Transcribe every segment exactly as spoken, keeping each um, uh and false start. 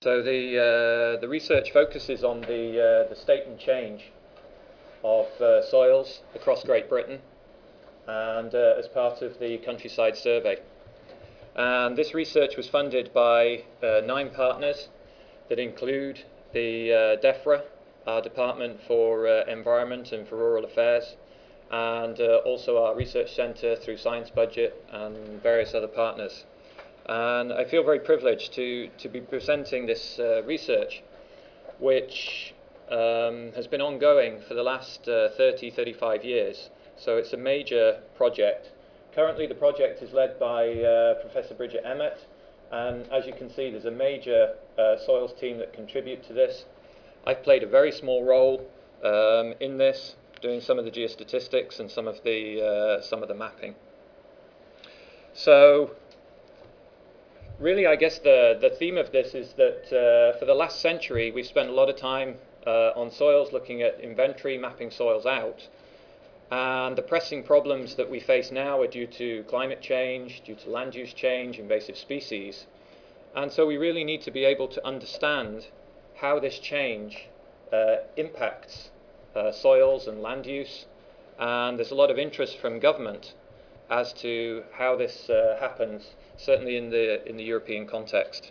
So the uh, the research focuses on the uh, the state and change of uh, soils across Great Britain, and uh, as part of the Countryside Survey. And this research was funded by uh, nine partners that include the uh, DEFRA, our Department for uh, Environment and for Rural Affairs, and uh, also our research centre through Science Budget and various other partners. And I feel very privileged to, to be presenting this uh, research, which um, has been ongoing for the last uh, thirty, thirty-five years. So it's a major project. Currently the project is led by uh, Professor Bridget Emmett, and as you can see there's a major uh, soils team that contribute to this. I've played a very small role um, in this, doing some of the geostatistics and some of the, uh, some of the mapping. So really, I guess the, the theme of this is that uh, for the last century we've spent a lot of time uh, on soils, looking at inventory, mapping soils out. And the pressing problems that we face now are due to climate change, due to land use change, invasive species. And so we really need to be able to understand how this change uh, impacts uh, soils and land use. And there's a lot of interest from government as to how this uh, happens, certainly in the, in the European context.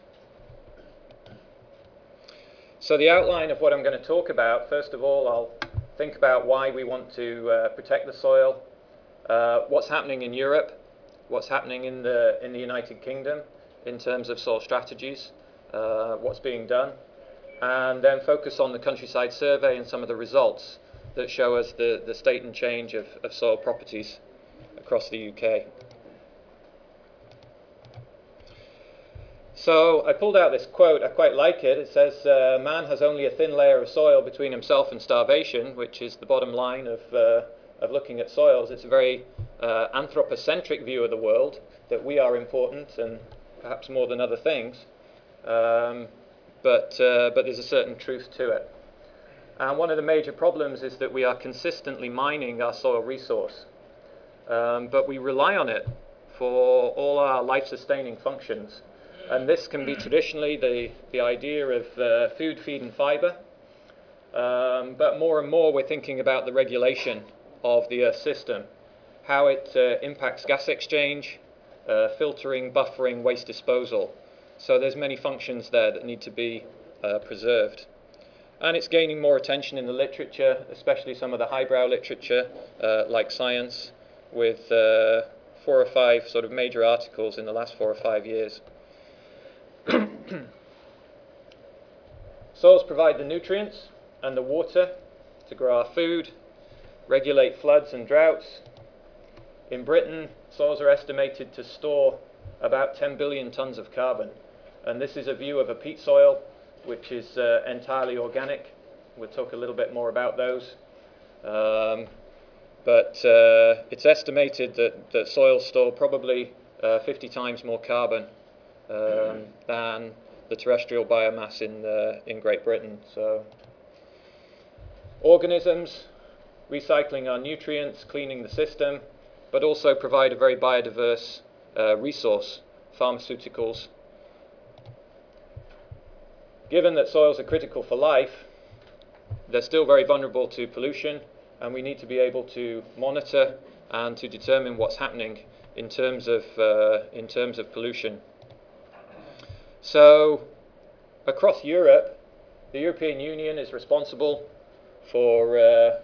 So the outline of what I'm going to talk about, first of all, I'll think about why we want to uh, protect the soil, uh, what's happening in Europe, what's happening in the, in the United Kingdom in terms of soil strategies, uh, what's being done, and then focus on the Countryside Survey and some of the results that show us the, the state and change of, of soil properties across the U K. So I pulled out this quote. I quite like it. It says, uh, man has only a thin layer of soil between himself and starvation, which is the bottom line of, uh, of looking at soils. It's a very uh, anthropocentric view of the world, that we are important and perhaps more than other things, um, but, uh, but there's a certain truth to it. And one of the major problems is that we are consistently mining our soil resource, um, but we rely on it for all our life-sustaining functions. And this can be traditionally the, the idea of uh, food, feed and fibre, um, but more and more we're thinking about the regulation of the Earth system, how it uh, impacts gas exchange, uh, filtering, buffering, waste disposal. So there's many functions there that need to be uh, preserved. And it's gaining more attention in the literature, especially some of the highbrow literature uh, like Science, with uh, four or five sort of major articles in the last four or five years. Soils provide the nutrients and the water to grow our food, regulate floods and droughts. In Britain, soils are estimated to store about ten billion tonnes of carbon, and this is a view of a peat soil which is uh, entirely organic. We'll talk a little bit more about those. Um, but uh, it's estimated that, that soils store probably uh, fifty times more carbon Um, than the terrestrial biomass in, uh, in Great Britain. So, organisms, recycling our nutrients, cleaning the system, but also provide a very biodiverse uh, resource, pharmaceuticals. Given that soils are critical for life, they're still very vulnerable to pollution, and we need to be able to monitor and to determine what's happening in terms of, uh, in terms of pollution. So, across Europe, the European Union is responsible for a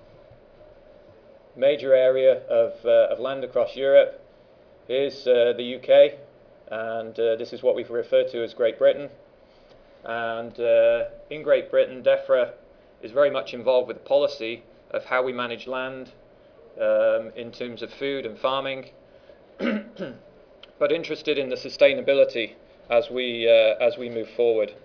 major area of, uh, of land across Europe. Here's uh, the U K, and uh, this is what we've referred to as Great Britain. And uh, in Great Britain, DEFRA is very much involved with the policy of how we manage land um, in terms of food and farming, but interested in the sustainability as we, uh, as we move forward.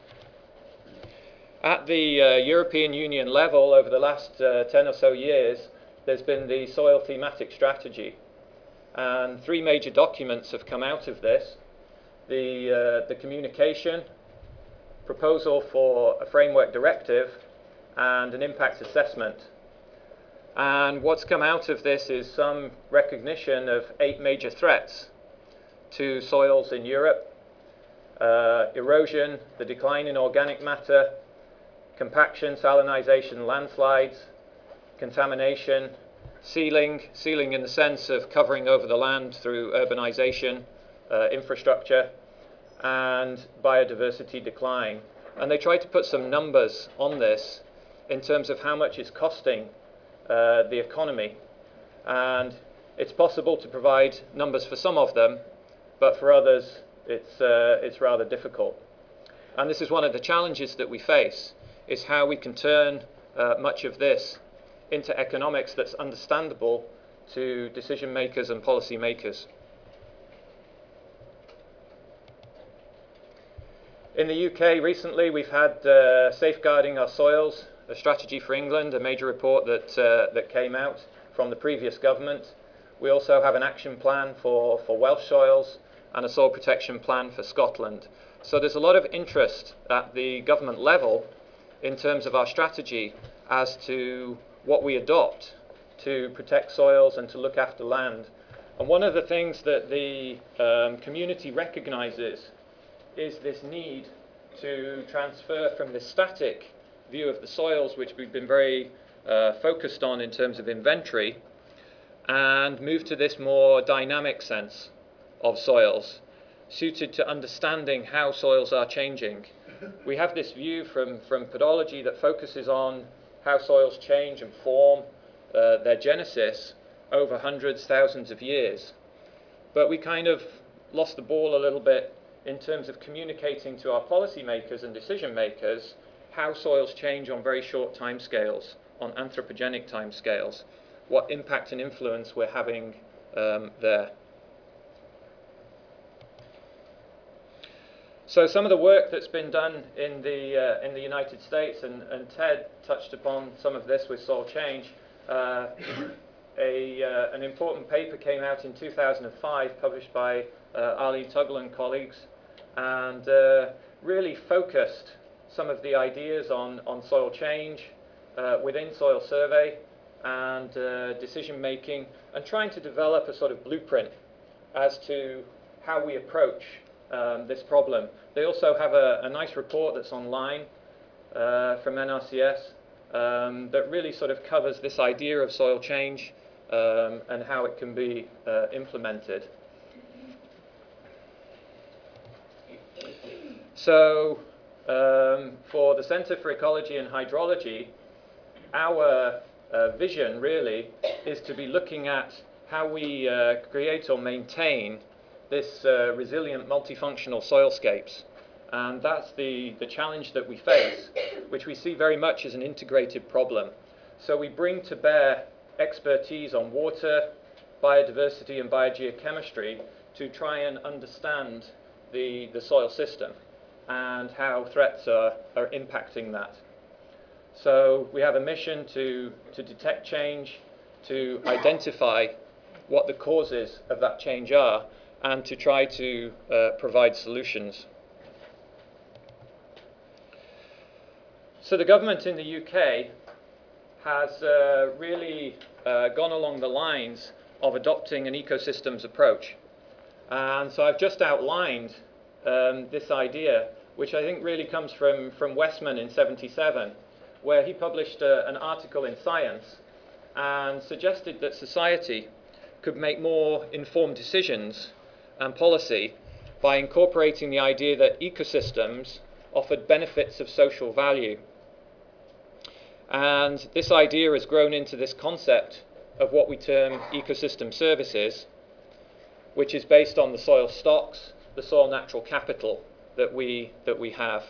At the uh, European Union level, over the last uh, ten or so years, there's been the Soil Thematic Strategy. And three major documents have come out of this. The, uh, the communication, proposal for a framework directive, and an impact assessment. And what's come out of this is some recognition of eight major threats to soils in Europe. uh, erosion, the decline in organic matter, compaction, salinization, landslides, contamination, sealing, sealing in the sense of covering over the land through urbanization, uh, infrastructure, and biodiversity decline. And they tried to put some numbers on this in terms of how much it's costing uh, the economy. And it's possible to provide numbers for some of them, but for others, it's, uh, it's rather difficult. And this is one of the challenges that we face, is how we can turn uh, much of this into economics that's understandable to decision makers and policy makers. In the U K recently, we've had uh, Safeguarding Our Soils, a strategy for England, a major report that, uh, that came out from the previous government. We also have an action plan for, for Welsh soils and a soil protection plan for Scotland. So there's a lot of interest at the government level in terms of our strategy as to what we adopt to protect soils and to look after land. And one of the things that the um, community recognizes is this need to transfer from this static view of the soils, which we've been very uh, focused on in terms of inventory, and move to this more dynamic sense of soils, suited to understanding how soils are changing. We have this view from, from pedology that focuses on how soils change and form uh, their genesis over hundreds, thousands of years. But we kind of lost the ball a little bit in terms of communicating to our policymakers and decision makers how soils change on very short timescales, on anthropogenic timescales, what impact and influence we're having um, there. So some of the work that's been done in the, uh, in the United States, and, and Ted touched upon some of this with soil change, uh, a, uh, an important paper came out in two thousand five published by uh, Arlene Tuggle and colleagues, and uh, really focused some of the ideas on, on soil change uh, within soil survey and uh, decision making, and trying to develop a sort of blueprint as to how we approach um, this problem. They also have a, a nice report that's online uh, from N R C S um, that really sort of covers this idea of soil change um, and how it can be uh, implemented. So um, for the Center for Ecology and Hydrology, our uh, vision really is to be looking at how we uh, create or maintain this uh, resilient multifunctional soilscapes. And that's the, the challenge that we face, which we see very much as an integrated problem. So we bring to bear expertise on water, biodiversity and biogeochemistry to try and understand the, the soil system and how threats are, are impacting that. So we have a mission to, to detect change, to identify what the causes of that change are, and to try to uh, provide solutions. So the government in the U K has uh, really uh, gone along the lines of adopting an ecosystems approach. And so I've just outlined um, this idea, which I think really comes from, from Westman in seventy-seven, where he published uh, an article in Science and suggested that society could make more informed decisions and policy by incorporating the idea that ecosystems offered benefits of social value. And this idea has grown into this concept of what we term ecosystem services, which is based on the soil stocks, the soil natural capital that we, that we have.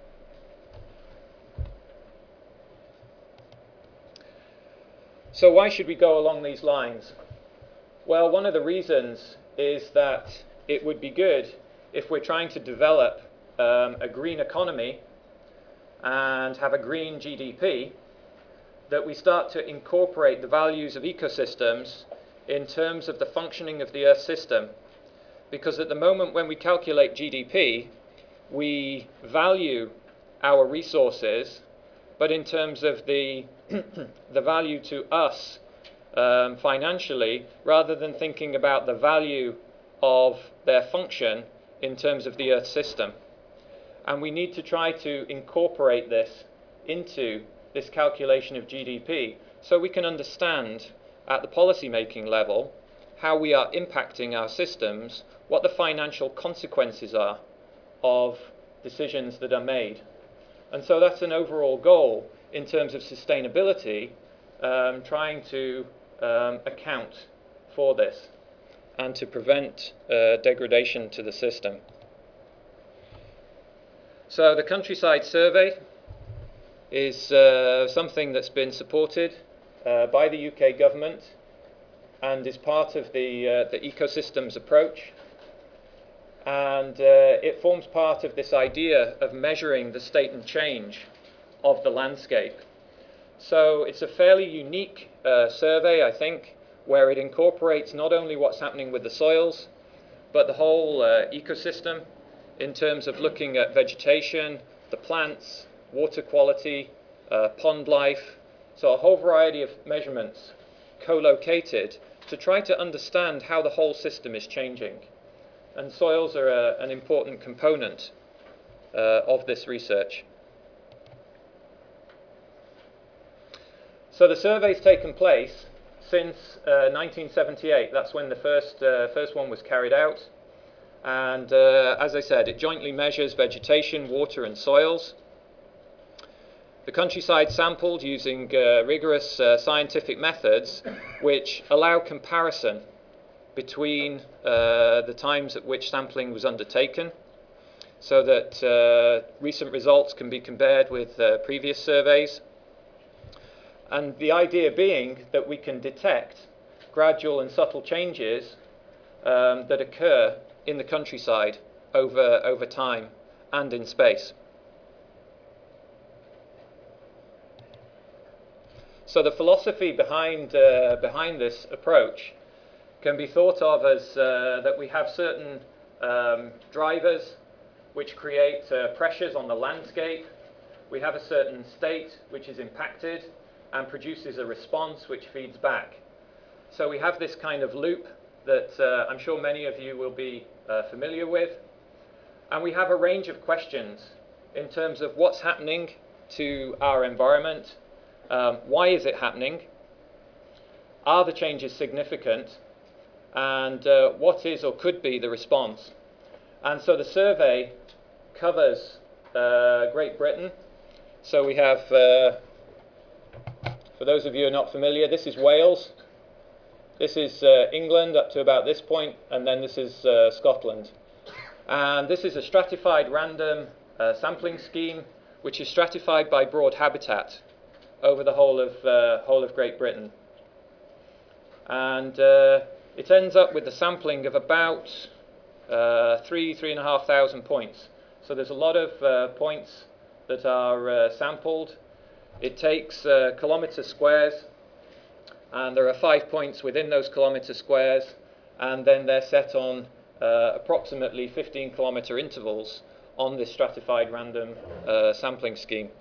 So why should we go along these lines? Well, one of the reasons is that it would be good if we're trying to develop um, a green economy and have a green G D P, that we start to incorporate the values of ecosystems in terms of the functioning of the Earth system. Because at the moment when we calculate G D P, we value our resources, but in terms of the, the value to us um, financially, rather than thinking about the value of their function in terms of the Earth system. And we need to try to incorporate this into this calculation of G D P so we can understand at the policy-making level how we are impacting our systems, what the financial consequences are of decisions that are made. And so that's an overall goal in terms of sustainability, um, trying to um, account for this and to prevent uh, degradation to the system. So the Countryside Survey is uh, something that's been supported uh, by the U K government and is part of the, uh, the ecosystems approach. And uh, it forms part of this idea of measuring the state and change of the landscape. So it's a fairly unique uh, survey, I think, where it incorporates not only what's happening with the soils, but the whole uh, ecosystem in terms of looking at vegetation, the plants, water quality, uh, pond life, so a whole variety of measurements co-located to try to understand how the whole system is changing. And soils are a, an important component uh, of this research. So the survey's taken place since uh, nineteen seventy-eight. That's when the first, uh, first one was carried out. And uh, as I said, it jointly measures vegetation, water and soils. The Countryside sampled using uh, rigorous uh, scientific methods which allow comparison between uh, the times at which sampling was undertaken, so that uh, recent results can be compared with uh, previous surveys. And the idea being that we can detect gradual and subtle changes um, that occur in the countryside over, over time and in space. So the philosophy behind, uh, behind this approach can be thought of as uh, that we have certain um, drivers which create uh, pressures on the landscape. We have a certain state which is impacted and produces a response which feeds back. So we have this kind of loop that uh, I'm sure many of you will be uh, familiar with. And we have a range of questions in terms of what's happening to our environment, um, why is it happening, are the changes significant, and uh, what is or could be the response. And so the survey covers uh, Great Britain. So we have, uh, for those of you who are not familiar, this is Wales, this is uh, England up to about this point, and then this is uh, Scotland. And this is a stratified random uh, sampling scheme which is stratified by broad habitat over the whole of, uh, whole of Great Britain. And uh, it ends up with the sampling of about uh, three, three and a half thousand points. So there's a lot of uh, points that are uh, sampled. It takes uh, kilometre squares, and there are five points within those kilometre squares, and then they're set on uh, approximately fifteen kilometre intervals on this stratified random uh, sampling scheme.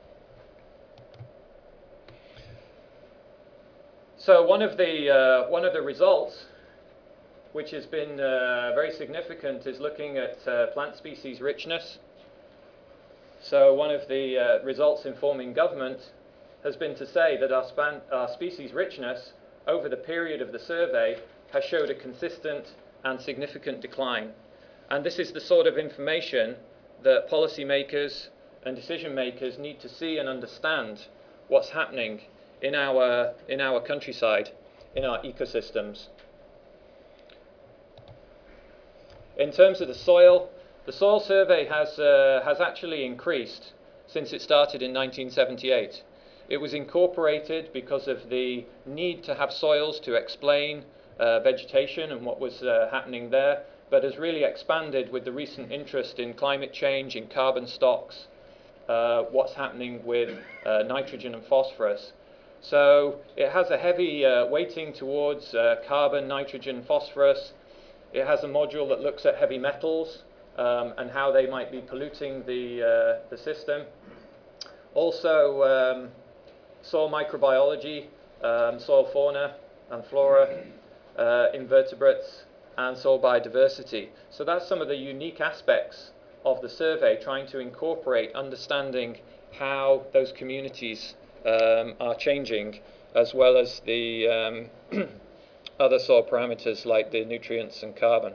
So one of the, uh, one of the results which has been uh, very significant is looking at uh, plant species richness. So one of the uh, results informing government has been to say that our, span, our species richness over the period of the survey has showed a consistent and significant decline. And this is the sort of information that policymakers and decision makers need to see and understand what's happening in our, in our countryside, in our ecosystems. In terms of the soil, the soil survey has, uh, has actually increased since it started in nineteen seventy-eight. It was incorporated because of the need to have soils to explain uh, vegetation and what was uh, happening there, but has really expanded with the recent interest in climate change, in carbon stocks, uh, what's happening with uh, nitrogen and phosphorus. So it has a heavy uh, weighting towards uh, carbon, nitrogen, phosphorus. It has a module that looks at heavy metals um, and how they might be polluting the, uh, the system. Also, um, soil microbiology, um, soil fauna and flora, uh, invertebrates, and soil biodiversity. So that's some of the unique aspects of the survey, trying to incorporate understanding how those communities um, are changing, as well as the um, other soil parameters like the nutrients and carbon.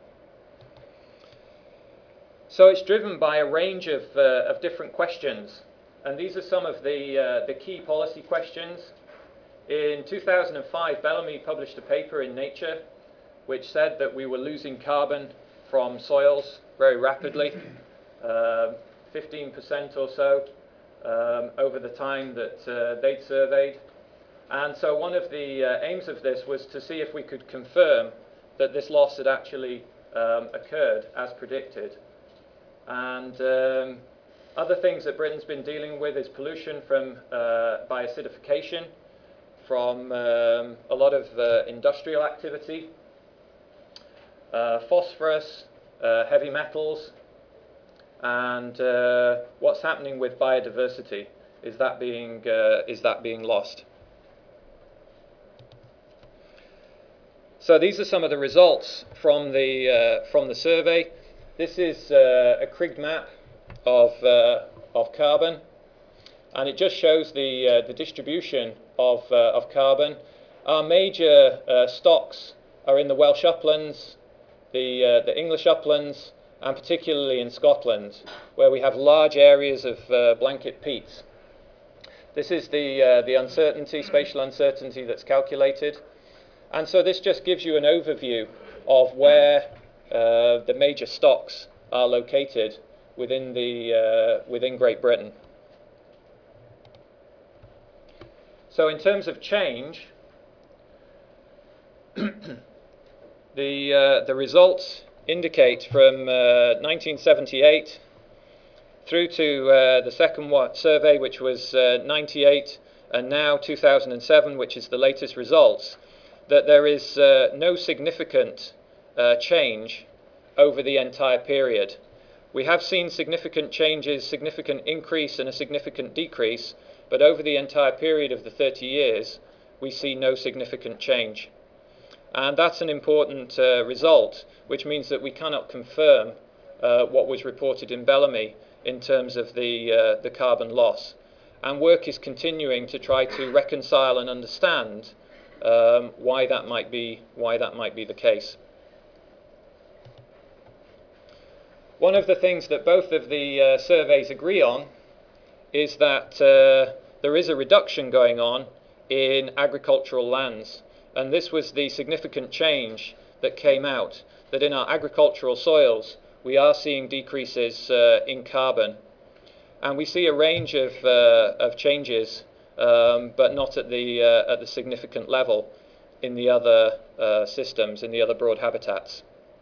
So it's driven by a range of, uh, of different questions, and these are some of the, uh, the key policy questions. In two thousand five, Bellamy published a paper in Nature which said that we were losing carbon from soils very rapidly, uh, fifteen percent or so um, over the time that uh, they'd surveyed. And so one of the uh, aims of this was to see if we could confirm that this loss had actually um, occurred as predicted. And um, other things that Britain's been dealing with is pollution from uh, by acidification, from um, a lot of uh, industrial activity, uh, phosphorus, uh, heavy metals, and uh, what's happening with biodiversity. Is that being uh, is that being lost? So these are some of the results from the uh, from the survey. This is uh, a Kriged map of uh, of carbon, and it just shows the uh, the distribution of uh, of carbon. Our major uh, stocks are in the Welsh uplands, the uh, the English uplands, and particularly in Scotland, where we have large areas of uh, blanket peats. This is the uh, the uncertainty, spatial uncertainty that's calculated, and so this just gives you an overview of where uh, the major stocks are located within the uh, within Great Britain. So in terms of change, the uh, the results indicate from uh, nineteen seventy-eight through to uh, the second one, survey, which was uh, ninety-eight, and now two thousand seven, which is the latest results, that there is uh, no significant uh, change over the entire period. We have seen significant changes, significant increase and a significant decrease, but over the entire period of the thirty years, we see no significant change. And that's an important uh, result, which means that we cannot confirm uh, what was reported in Bellamy in terms of the, uh, the carbon loss. And work is continuing to try to reconcile and understand um, why that might be, why that might be the case. One of the things that both of the uh, surveys agree on is that uh, there is a reduction going on in agricultural lands. And this was the significant change that came out, that in our agricultural soils we are seeing decreases uh, in carbon. And we see a range of, uh, of changes, um, but not at the, uh, at the significant level in the other uh, systems, in the other broad habitats.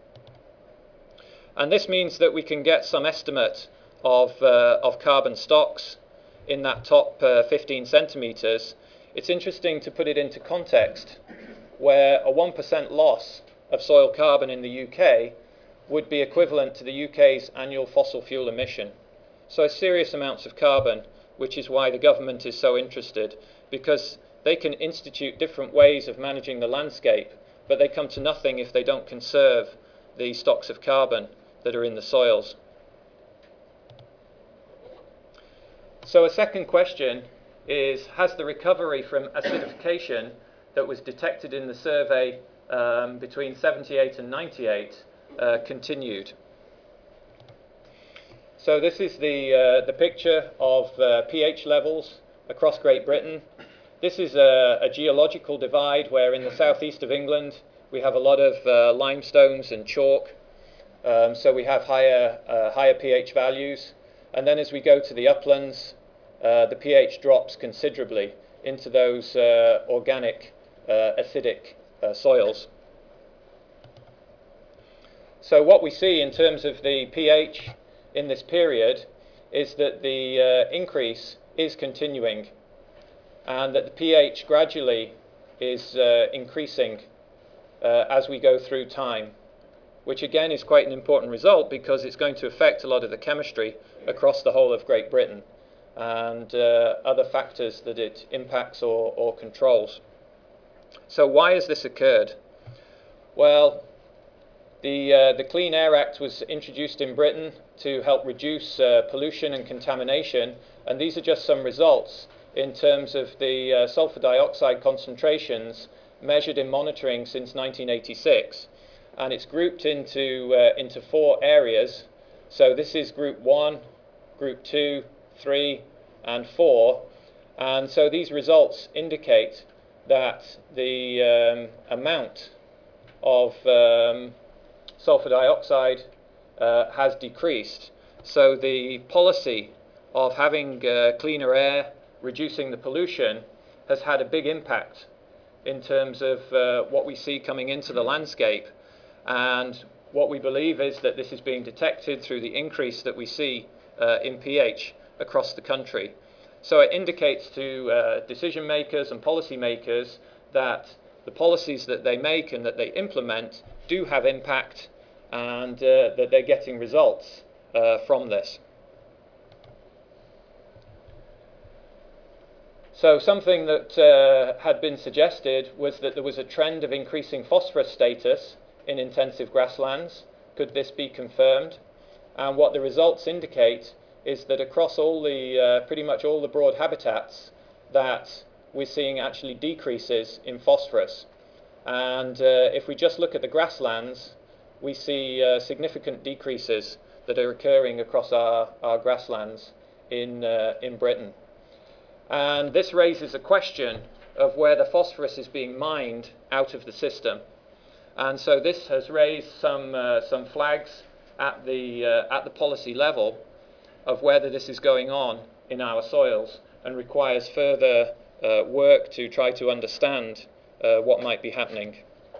And this means that we can get some estimate of, uh, of carbon stocks in that top uh, fifteen centimetres. It's interesting to put it into context, where a one percent loss of soil carbon in the U K would be equivalent to the U K's annual fossil fuel emission. So serious amounts of carbon, which is why the government is so interested, because they can institute different ways of managing the landscape, but they come to nothing if they don't conserve the stocks of carbon that are in the soils. So a second question is, has the recovery from acidification that was detected in the survey um, between seventy-eight and ninety-eight uh, continued? So this is the, uh, the picture of uh, pH levels across Great Britain. This is a, a geological divide where in the southeast of England we have a lot of uh, limestones and chalk. Um, so we have higher, uh, higher pH values. And then as we go to the uplands, uh, the pH drops considerably into those uh, organic Uh, acidic uh, soils. So what we see in terms of the pH in this period is that the uh, increase is continuing, and that the pH gradually is uh, increasing uh, as we go through time, which again is quite an important result because it's going to affect a lot of the chemistry across the whole of Great Britain and uh, other factors that it impacts or, or controls. So why has this occurred? Well, The, uh, the Clean Air Act was introduced in Britain to help reduce uh, pollution and contamination, and these are just some results in terms of the uh, sulfur dioxide concentrations measured in monitoring since nineteen eighty-six. And it's grouped into, uh, into four areas. So this is group one, group two, three, and four. And so these results indicate that the um, amount of um, sulfur dioxide uh, has decreased. So the policy of having uh, cleaner air, reducing the pollution, has had a big impact in terms of uh, what we see coming into the landscape. And what we believe is that this is being detected through the increase that we see uh, in pH across the country. So it indicates to uh, decision makers and policy makers that the policies that they make and that they implement do have impact, and uh, that they're getting results uh, from this. So something that uh, had been suggested was that there was a trend of increasing phosphorus status in intensive grasslands. Could this be confirmed? And what the results indicate is that across all the, uh, pretty much all the broad habitats, that we're seeing actually decreases in phosphorus. And uh, if we just look at the grasslands, we see uh, significant decreases that are occurring across our, our grasslands in, uh, in Britain. And this raises a question of where the phosphorus is being mined out of the system. And so this has raised some, uh, some flags at the, uh, at the policy level of whether this is going on in our soils, and requires further uh, work to try to understand uh, what might be happening.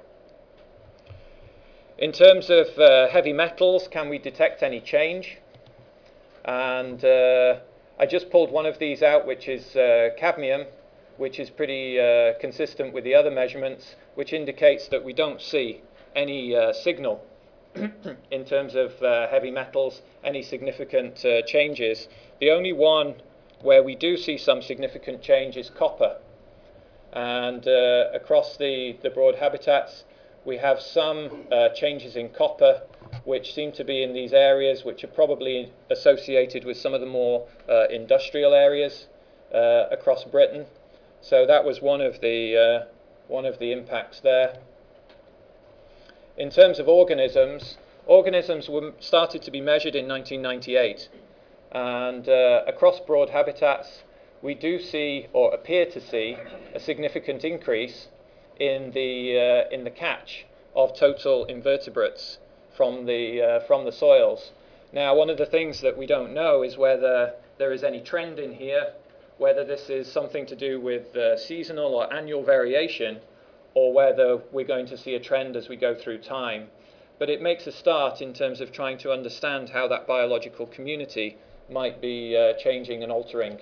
In terms of uh, heavy metals, can we detect any change? And uh, I just pulled one of these out, which is uh, cadmium, which is pretty uh, consistent with the other measurements, which indicates that we don't see any uh, signal in terms of uh, heavy metals, any significant uh, changes. The only one where we do see some significant change is copper. And uh, across the, the broad habitats, we have some uh, changes in copper, which seem to be in these areas which are probably associated with some of the more uh, industrial areas uh, across Britain. So that was one of the, uh, one of the impacts there. In terms of organisms, organisms were started to be measured in nineteen ninety-eight. And uh, across broad habitats, we do see, or appear to see, a significant increase in the, uh, in the catch of total invertebrates from the, uh, from the soils. Now, one of the things that we don't know is whether there is any trend in here, whether this is something to do with uh, seasonal or annual variation, or whether we're going to see a trend as we go through time. But it makes a start in terms of trying to understand how that biological community might be uh, changing and altering.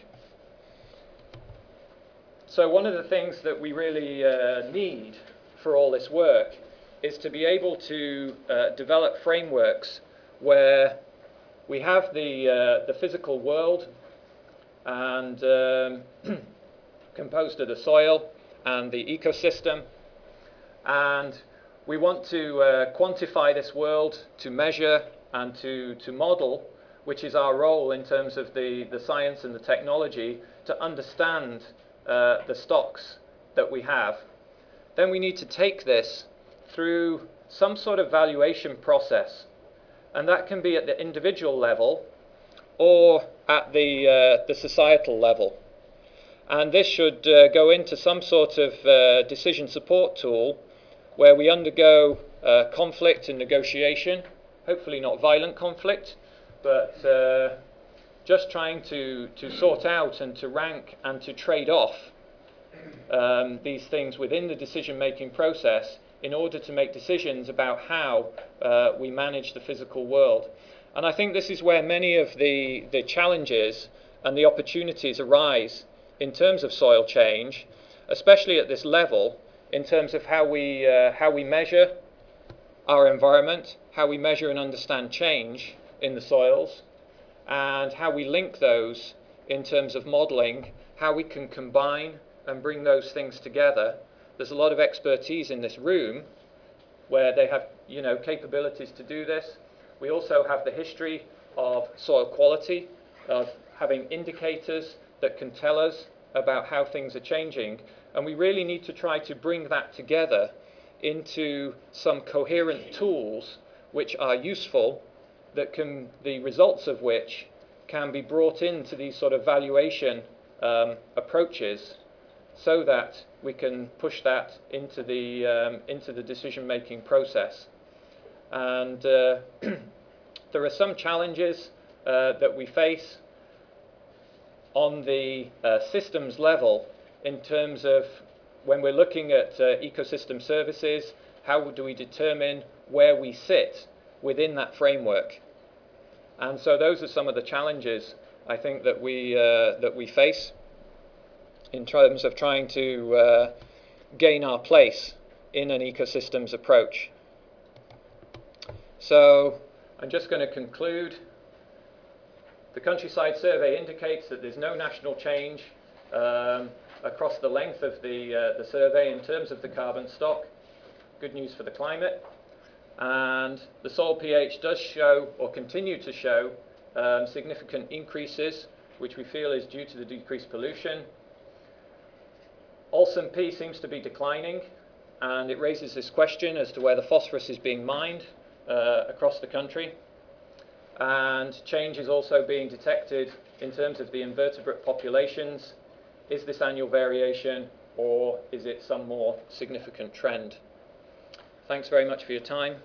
So one of the things that we really uh, need for all this work is to be able to uh, develop frameworks where we have the, uh, the physical world and um, composed of the soil and the ecosystem, and we want to uh, quantify this world, to measure and to, to model, which is our role in terms of the, the science and the technology, to understand uh, the stocks that we have. Then we need to take this through some sort of valuation process, and that can be at the individual level or at the, uh, the societal level. And this should uh, go into some sort of uh, decision support tool where we undergo uh, conflict and negotiation, hopefully not violent conflict, but uh, just trying to, to sort out and to rank and to trade off um, these things within the decision-making process in order to make decisions about how uh, we manage the physical world. And I think this is where many of the, the challenges and the opportunities arise in terms of soil change, especially at this level, in terms of how we, uh, how we measure our environment, how we measure and understand change in the soils, and how we link those in terms of modeling, how we can combine and bring those things together. There's a lot of expertise in this room where they have, you know, capabilities to do this. We also have the history of soil quality, of having indicators that can tell us about how things are changing, and we really need to try to bring that together into some coherent tools which are useful, that can, the results of which can be brought into these sort of valuation um, approaches, so that we can push that into the um, into the decision-making process. And uh, there are some challenges uh, that we face on the uh, systems level in terms of when we're looking at uh, ecosystem services, how do we determine where we sit within that framework? And so those are some of the challenges I think that we uh, that we face in terms of trying to uh, gain our place in an ecosystems approach. So I'm just going to conclude. The Countryside Survey indicates that there's no national change um, across the length of the, uh, the survey in terms of the carbon stock. Good news for the climate. And the soil pH does show, or continue to show, um, significant increases, which we feel is due to the decreased pollution. Alsam P seems to be declining, and it raises this question as to where the phosphorus is being mined uh, across the country. And change is also being detected in terms of the invertebrate populations. Is this annual variation, or is it some more significant trend? Thanks very much for your time.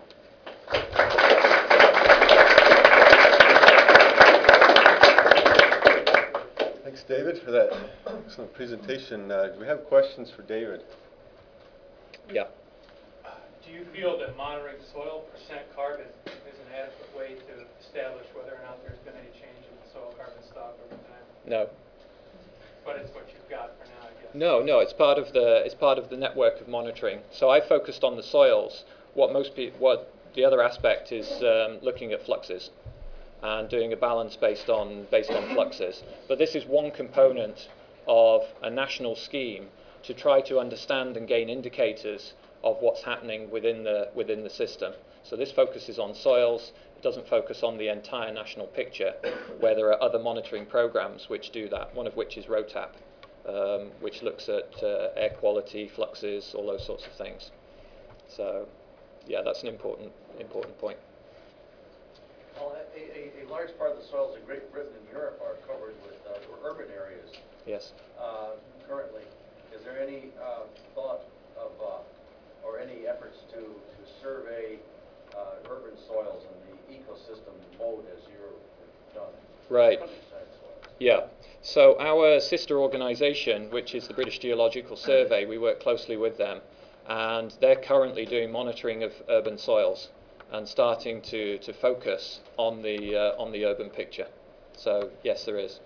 Thanks, David, for that excellent presentation. Uh, do we have questions for David? Yeah. Do you feel that monitoring soil percent carbon is an adequate way to establish whether or not there's been any change in the soil carbon stock over time? No. But it's what you've got for now, I guess. No, no, it's part of the it's part of the network of monitoring. So I focused on the soils. What most people, what the other aspect is um, looking at fluxes and doing a balance based on based on fluxes. But this is one component of a national scheme to try to understand and gain indicators of what's happening within the within the system. So this focuses on soils. It doesn't focus on the entire national picture, where there are other monitoring programs which do that, one of which is ROTAP, um, which looks at uh, air quality, fluxes, all those sorts of things. So, yeah, that's an important important point. Well, a, a, a large part of the soils in Great Britain and Europe are covered with uh, urban areas. Yes. Uh, currently, is there any uh, thought of uh, or any efforts to to survey uh, urban soils in the ecosystem mode as you've done? Right. Countryside soils? Yeah. So our sister organisation, which is the British Geological Survey, we work closely with them, and they're currently doing monitoring of urban soils and starting to, to focus on the uh, on the urban picture. So yes, there is.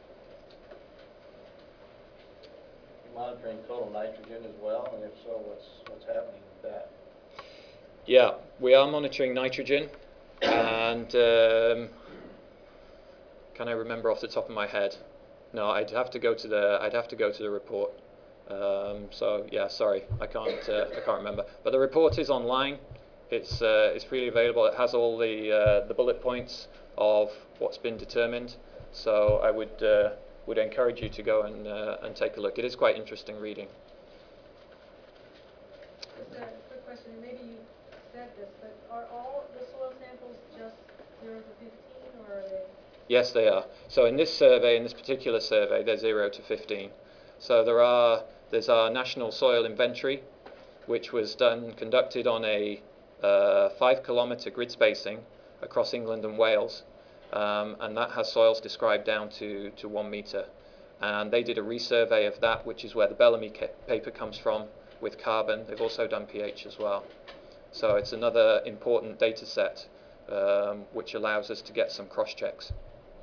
Monitoring total nitrogen as well, and if so, what's what's happening with that? Yeah, we are monitoring nitrogen, and um, can I remember off the top of my head? No, I'd have to go to the I'd have to go to the report. Um, so yeah, sorry, I can't uh, I can't remember. But the report is online. It's uh, it's freely available. It has all the uh, the bullet points of what's been determined. So I would uh, would encourage you to go and uh, and take a look. It is quite interesting reading. Just a quick question. Maybe you said this, but are all the soil samples just zero to fifteen, or are they? Yes, they are. So in this survey, in this particular survey, they're zero to fifteen. So there are there's our national soil inventory, which was done conducted on a uh, five kilometre grid spacing across England and Wales, um, and that has soils described down to to one metre. And they did a resurvey of that, which is where the Bellamy paper comes from with carbon. They've also done pH as well. So it's another important data set um, which allows us to get some cross checks.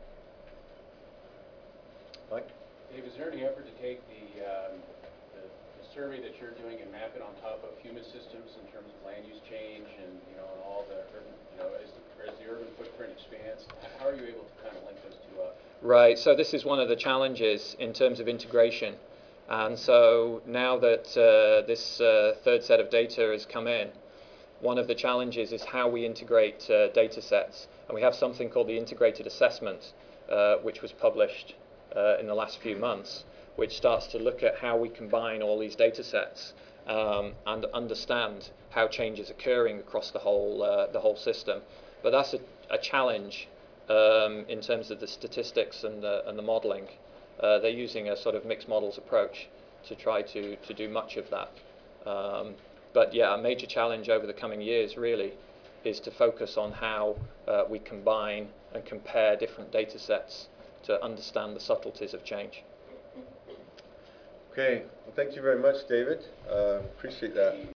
Mike? Dave, is there any effort to take the, um, the, the survey that you're doing and map it on top of human systems in terms of land use change and, you know, and all the urban, you know, as the, as the urban footprint expands, how are you able to kind of link those two up? Right, so this is one of the challenges in terms of integration. And so now that uh, this uh, third set of data has come in, one of the challenges is how we integrate uh, data sets. And we have something called the Integrated Assessment, uh, which was published uh, in the last few months, which starts to look at how we combine all these data sets um, and understand how change is occurring across the whole, uh, the whole system. But that's a, a challenge um, in terms of the statistics and the, and the modeling. Uh, they're using a sort of mixed models approach to try to, to do much of that. Um, but yeah, a major challenge over the coming years really is to focus on how uh, we combine and compare different data sets to understand the subtleties of change. Okay, well, thank you very much, David. Uh, appreciate that.